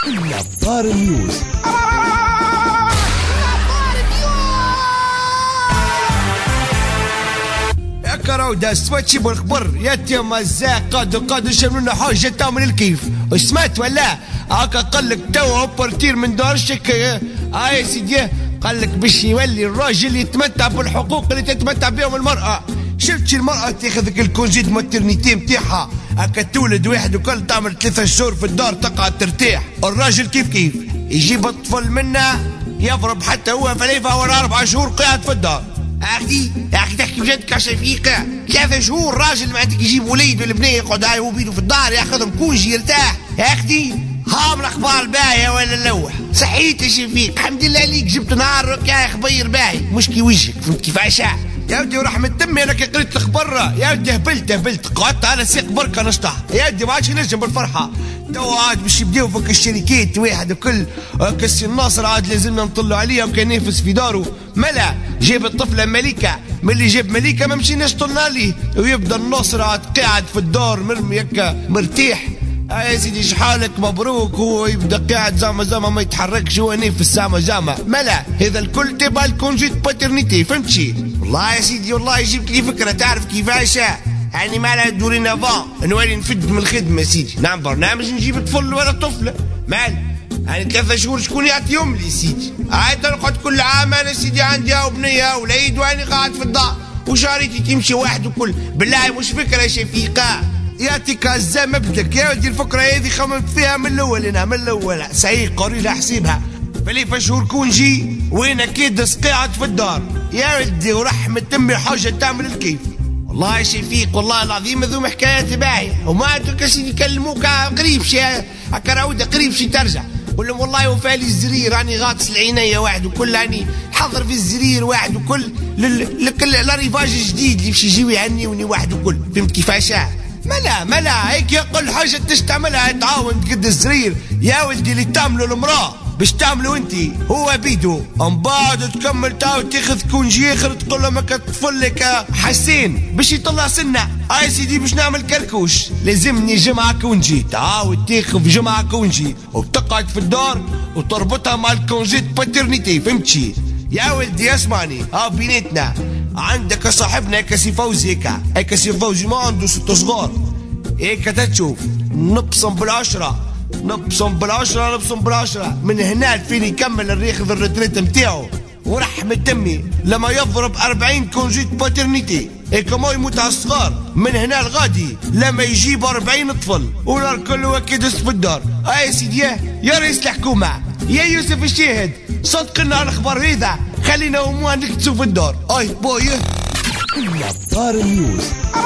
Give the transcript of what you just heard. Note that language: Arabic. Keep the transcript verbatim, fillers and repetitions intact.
نظار نيوز. يا كراودة سمعت شي بالخبر يا تيم مزاق قادو قادو شملونا حاجة تعمل الكيف وسمعت ولا هاكا قالك توا اوبرتير من دار الشكاية هاي يا سيدي قالك باش يولي الراجل يتمتع بالحقوق اللي تتمتع بهم المرأة. شفت المرأة تاخذ الكونجي دو ماترنيتي نتاعها هاكا تولد واحد وكل تعمل ثلاثة شهور في الدار تقعد ترتاح. الراجل كيف كيف يجيب الطفل منها يضرب حتى هو فليفة ولا أربعة شهور قاعد في الدار. أخي يا أخي تحكي بجد كشفيقة ثلاثة شهور راجل ما عندك يجيب وليد ولا بنية يقعد هاي هو بيدو في الدار ياخذهم كونجي يرتاح. يا أختي هام الأخبار باهية ولا اللوح صحيت يا شفيق الحمد لله عليك جبت نهار يا خبير باهي مش كي وجهك فهمت كيفاش يا ودي ورحمة تمي انا كي قريت الخبر يا ودي هبلت هبلت قعدت على سيق بركه نشطح يا ودي ما عادش نجم بالفرحه. توا عاد باش يبداو فك الشركات واحد وكل كسي الناصر عاد لازمنا نطلوا عليه وكان ينافس في داره ملا جاب الطفله مليكه من اللي جاب مليكه ما مشيناش طلنا عليه ويبدا الناصر عاد قاعد في الدار مرمي هكا مرتاح. آه يا سيدي شحالك مبروك هو يبدا قاعد زعما زعما ما يتحركش هو نافس زعما زعما ملا هذا الكل تبع الكونجي باترنيتي فهمتشي. والله يا سيدي والله جبت لي فكره تعرف كيفاش يعني مالها دورينا فان نولي نفد من الخدمه يا سيدي نعم برنامج نجيب طفل ولا طفله مال يعني ثلاثة شهور شكون يعطيهم لي سيدي عاد نقعد كل عام انا سيدي عندي بنيه وليد واني قاعد في الدار وشاريتي تمشي واحد وكل بالله مش فكره يا شفيقه يعطيك عزام مبدك يا ودي الفكره هذه خممت فيها من الاول انا من الاول صحيح قاري لها حسيبها فليفة شهور كونجي وين اكيد قاعد في الدار يا ودي ورحمة تمي حاجه تعمل الكيف. والله يا شفيق والله العظيم هذوما حكايات باهيه وما عندك شي يكلموك قريب شي هكا راوده قريب شي ترجع قول لهم والله وفالي الزرير راني غاطس العينيه واحد وكل راني حضر في الزرير واحد وكل لكل لاريفاج الجديد اللي باش يجيو يهنيوني واحد وكل فهمت كيفاش ملا ملا هيك يقول حاجه تش تعملها تعاون قد الزرير يا ولدي اللي تعملوا المراه باش تعملوا انت هو بيدو من بعد تكمل تعاو تاخذ كونجي اخر تقول له ما كتطفل لك حسين باش يطلع سنه اي سيدي باش نعمل كركوش لازمني جمعه كونجي تعاود تاخذ جمعه كونجي وبتقعد في الدار وتربطها مع الكونجي باترنيتي فهمتشي يا ولدي اسمعني ها بيناتنا عندك صاحبنا هيك سي فوزي هيك هيك سي فوزي ما عنده ست صغار هيك تشوف نبصم بالعشره نبصم بالعشره نبصم بالعشره من هنا فين يكمل الريخ الريتريت نتاعو ورحمة تمي لما يضرب أربعين كونجيت باترنيتي هيك ما يموت على الصغار من هنا الغادي لما يجيب أربعين طفل ونار كله اكيد في الدار. اي سيدي يا رئيس الحكومه يا يوسف الشاهد صدقنا على الخبر هذا خلينا هما نكتسوا في الدار. اي باي نظار نيوز.